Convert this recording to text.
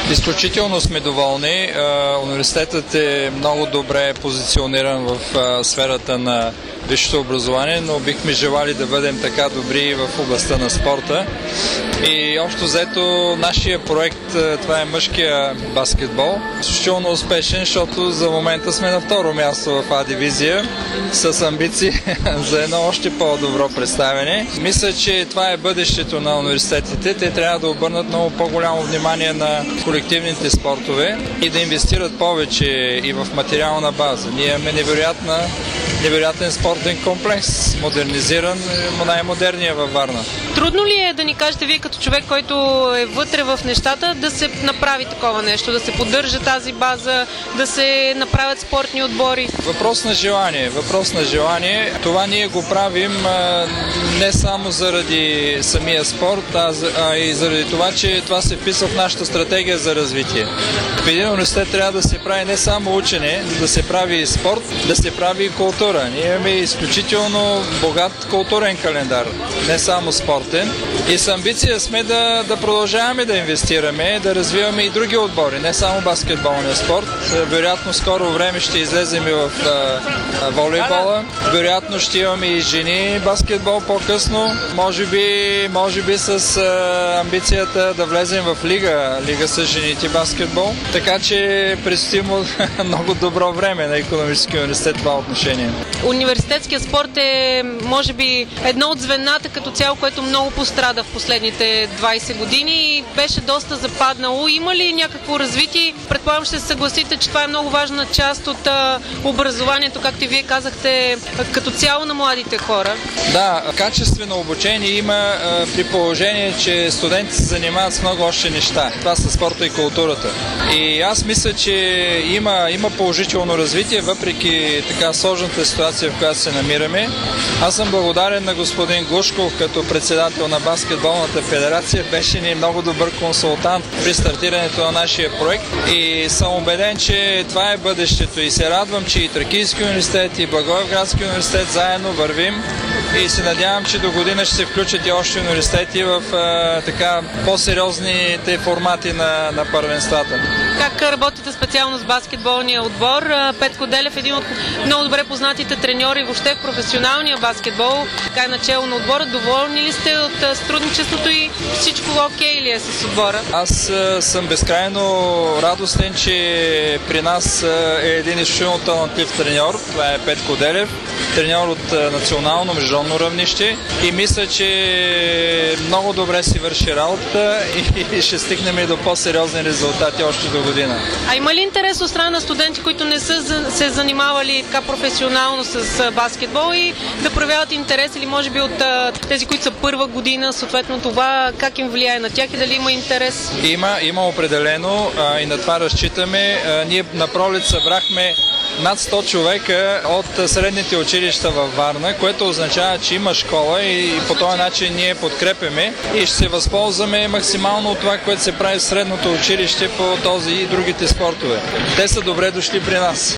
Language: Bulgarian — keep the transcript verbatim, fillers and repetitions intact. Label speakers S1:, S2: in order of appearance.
S1: Изключително сме доволни. Университетът е много добре позициониран в сферата на висшето образование, но бихме желали да бъдем така добри в областта на спорта. И общо взето нашия проект, това е мъжкия баскетбол, изключително успешен, защото за момента сме на второ място в А дивизия с амбиции за едно още по-добро представяне. Мисля, че това е бъдещето на университетите. Те трябва да обърнат много по-голямо внимание на колективните спортове и да инвестират повече и в материална база. Ние имаме невероятна, невероятен спортен комплекс, модернизиран, най-модерния във Варна.
S2: Трудно ли е да ни кажете вие като човек, който е вътре в нещата, да се направи такова нещо, да се поддържа тази база, да се направят спортни отбори?
S1: Въпрос на желание. Въпрос на желание. Това ние го правим а, не само заради самия спорт, а, а и заради това, че това се вписва в нашата стратегия за развитие. В един университет трябва да се прави не само учене, да се прави и спорт, да се прави и култура. Ние имаме изключително богат културен календар, не само спортен. И с амбиция сме да, да продължаваме да инвестираме, да развиваме и други отбори, не само баскетболния спорт. Вероятно скоро време ще излезем и в а, волейбола. Вероятно ще имаме и жени баскетбол по-късно. Може би, може би с а, амбицията да влезем в лига, лига с жените баскетбол. Така че предстои много добро време на Икономическия университет в това отношение.
S2: Университетският спорт е, може би, едно от звената като цяло, което много пострада в последните двайсет години и беше доста западнало. Има ли някакво развитие? Предполагам, ще се съгласите, че това е много важна част от а, образованието, както и вие казахте, като цяло на младите хора.
S1: Да, качествено обучение има а, при положение, че студенти се занимават с много още неща. Това са спорта и културата. И аз мисля, че има, има положително развитие, въпреки така сложната ситуация, в която се намираме. Аз съм благодарен на господин Глушков като председател на баскетболната федерация. Беше ни много добър консултант при стартирането на нашия проект и съм убеден, че това е бъдещето и се радвам, че и Тракийски университет и Благоевградски университет заедно вървим и се надявам, че до година ще се включат и още университети в а, така по-сериозните формати на, на първенствата.
S2: Как работите специално с баскетболния отбор? Петко Делев е един от много добре познатите треньори въобще в професионалния баскетбол. Така е начало на отбора. Доволни ли сте от сътрудничеството и всичко окей ли е с отбора?
S1: Аз съм безкрайно радостен, че при нас е един изключително талантлив треньор. Това е Петко Делев, треньор от национално международно равнище и мисля, че много добре си върши работа и ще стигнем и до по-сериозни резултати още до година.
S2: А има ли интерес от страна на студенти, които не са се занимавали така професионално с баскетбол и да проявяват интерес или може би от тези, които са първа година, съответно това как им влияе на тях и дали има интерес?
S1: Има, има определено а, и на това разчитаме. А, ние на пролет събрахме над сто човека от средните училища във Варна, което означава, че има школа и по този начин ние подкрепяме и ще се възползваме максимално от това, което се прави в средното училище по този и другите спортове. Те са добре дошли при нас.